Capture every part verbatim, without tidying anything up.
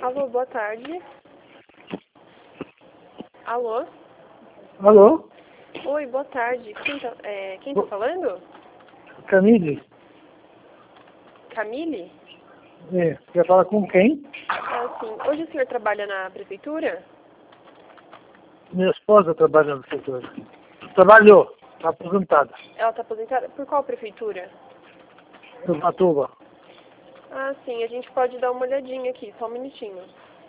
Alô, boa tarde. Alô? Alô? Oi, boa tarde. Quem tá, é, quem tá falando? Camille? Camille? É, quer falar com quem? Ah, sim. Hoje o senhor trabalha na prefeitura? Minha esposa trabalha no setor. Trabalhou, está aposentada. Ela tá aposentada? Por qual prefeitura? No Batuba. Ah, sim. A gente pode dar uma olhadinha aqui. Só um minutinho.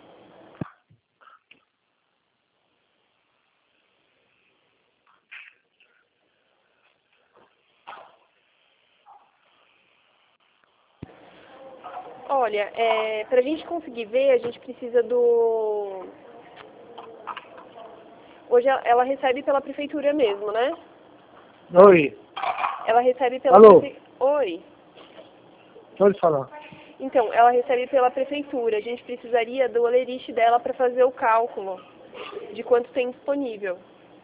Olha, é, pra gente conseguir ver, a gente precisa do... Hoje ela ela recebe pela prefeitura mesmo, né? Oi, Ela recebe pela Alô? prefe... Oi. pode falar. Então, ela recebe pela prefeitura. A gente precisaria do olerite dela para fazer o cálculo de quanto tem disponível.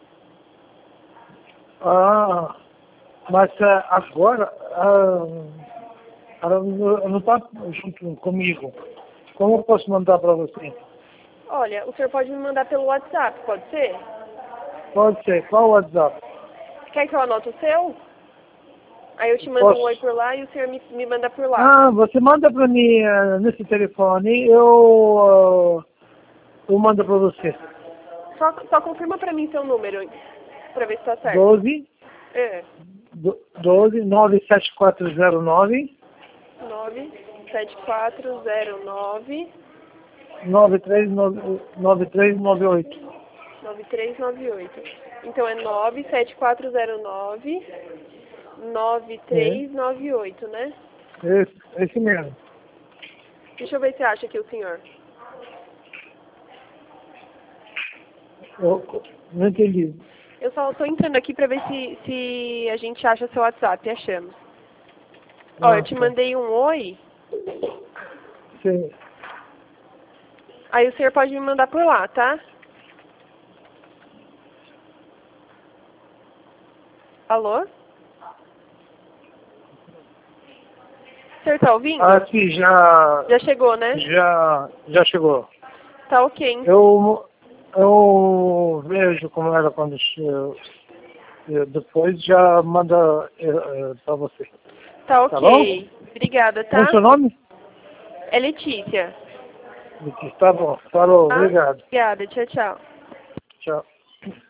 Ah, mas ah, agora ah, ela não está junto comigo. Como eu posso mandar para você? Olha, o senhor pode me mandar pelo WhatsApp, pode ser? Pode ser. Qual o WhatsApp? Quer que eu anote o seu? Aí eu te mando Posso? um oi por lá e o senhor me, me manda por lá. Ah, você manda para mim ah, nesse telefone. Eu, ah, eu mando para você. Só, só confirma para mim seu número, para ver se tá certo. doze, É, doze, nove sete quatro zero nove, nove sete quatro zero nove nove três nove oito. nove três nove oito. Então é nove sete quatro zero nove nove É, três nove oito, né? esse, esse mesmo. Deixa eu ver se acha aqui o senhor. Eu, não entendi. Eu só estou entrando aqui para ver se, se a gente acha seu WhatsApp. Achamos. Ó, eu Ah, te tá. mandei um oi, Sim. aí o senhor pode me mandar por lá, tá? Alô? O senhor tá ouvindo? Ah, sim, já, Já chegou, né? já, já chegou. Tá ok. hein? Eu, eu vejo como era quando che- eu, depois já manda para você. Tá Tá bom? ok. Obrigada, Qual o tá? seu nome? É Letícia. Tá bom. Falou, Tá? obrigado. Obrigada. Tchau, tchau. Tchau.